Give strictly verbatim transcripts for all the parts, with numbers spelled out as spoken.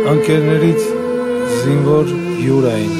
ընկերներից զինվոր Յուրային։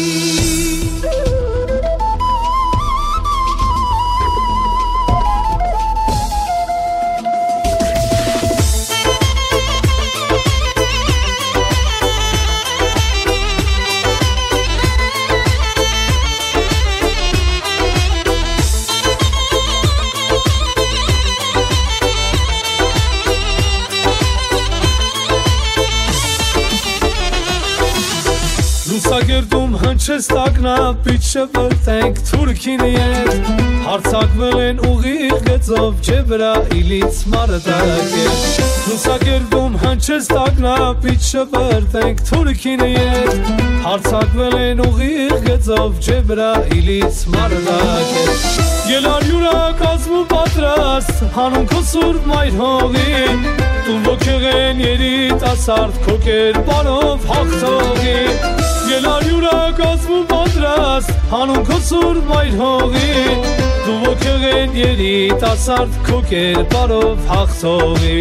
Լուսագերդում հնչեց տակնա պիչը վրտենք Թուրքինի ետ Հարցակվել են ուղիղ գծով Ջեբրայիլից Մարդակեր Լուսագերդում հնչեց տակնա պիչը վրտենք Թուրքինի ետ Հարցակվել են ուղիղ գծով Ջեբրայիլից Մարդակեր Ելար յուրակազմու պատրաստ հանուն քո սուրբ մայր հողի Տուն ոգեղեն երիտասարդ քո կերպարով հաղթողի Ելար յուրակազմու պատրաստ հանուն քո սուրբ մայր հողի Դու ոգեղեն երիտասարդ քո կերպարով հաղթողի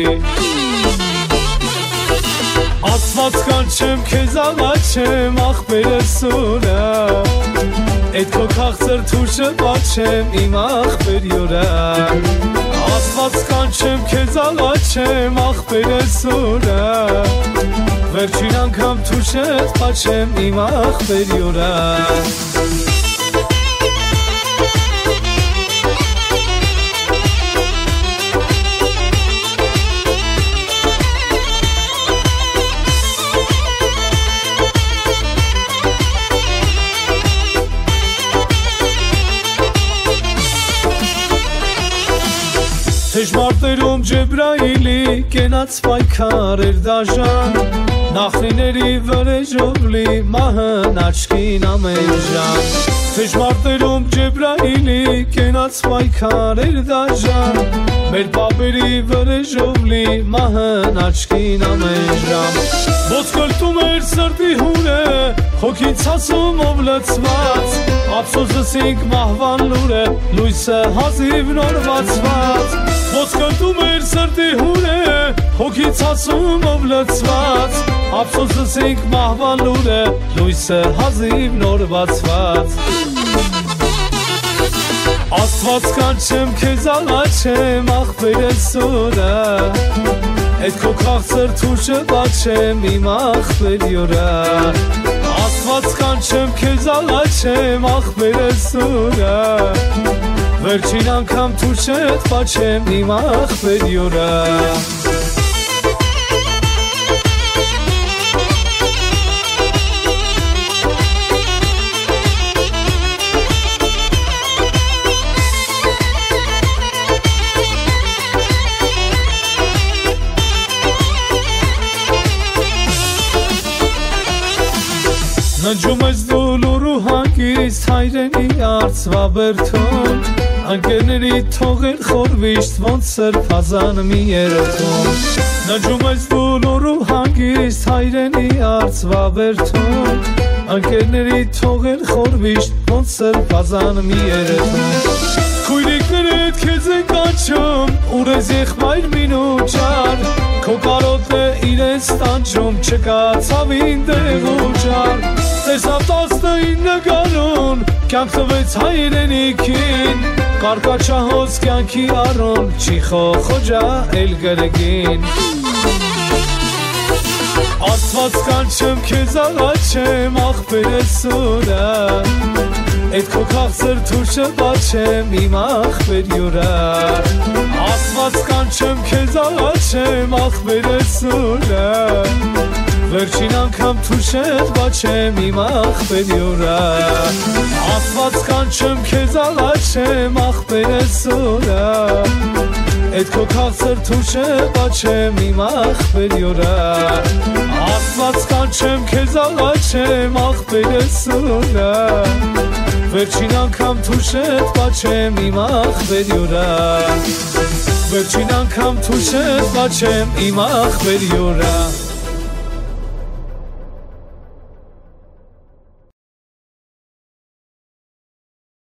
Աստված կանչեմ քեզ աղաչեմ աղբերս ուրա Էդ քո քաղցր թուշը պատչեմ իմ աղբեր յորա Աստված կանչեմ քեզ աղաչեմ աղբերս ուրա Վերջին անգամ թուշդ պատչեմ իմ աղբեր յորա Թեժմարտերում Ջեբրայիլի կենաց պայքար էր դաժան Նախնիների վրեժով լի մահն աչքին ամեն ժամ Թեժմարտերում Ջեբրայիլի կենաց պայքար էր դաժան Մեր պապերի վրեժով լի մահն աչքին ամեն ժամ Ոսկլտում էր սրտի հուրը հոգին ցասումով լցված Ափսոսս ինք մահվան լուրը լույսը հազիվ նորվածված Ոսկլտում էր սրտի հուրը հոգին ցասումով լցված Ափսոսս ինք մահվան լուրը լույսը հազիվ նորվածված Աստված կանչեմ քեզ աղաչեմ աղբերս ուրա Էդ քո քաղցր թուշը պատչեմ իմ աղբեր յորա Աստված կանչեմ քեզ աղաչեմ աղբերս ուրա Վերջին անգամ թուշդ պատչեմ իմ աղբեր յորա Նջում ես դու լուրու հանգիստ հայրենի արծվա բերթում Ընկերների թողեր խորվիշտ ոնց սրբազան մի երթում Նջում ես դու լուրու հանգիստ հայրենի արծվա բերթում Ընկերների թողեր խորվիշտ ոնց սրբազան մի երթում Քույրիկներդ քեզ են կանչում Ուրես եղբայր մինուճար Քո կարոտն է իրենց տանջում Չկա ցավին դեղ ու ջար Տեսավ տասնինը գարուն Կյանք տվեց հայրենիքին Կարկաչահոս կյանքի առուն Չի խոխոջա էլ գրգին Աստված կանչեմ քեզ աղաչեմ աղբերս ուրա Էդ քո քաղցր թուշը պատչեմ իմ աղբեր յորա Աստված կանչեմ քեզ աղաչեմ աղբերս ուրա Վերջին անգամ թուշդ պատչեմ իմ աղբեր յորա Աստված կանչեմ քեզ աղաչեմ աղբերս ուրա Էդ քո քաղցր թուշը պատչեմ իմ աղբեր յորա Աստված կանչեմ քեզ աղաչեմ աղբերս ուրա Վերջին անգամ թուշդ պատչեմ իմ աղբեր յորա Վերջին անգամ թուշդ պատչեմ իմ աղբեր յորա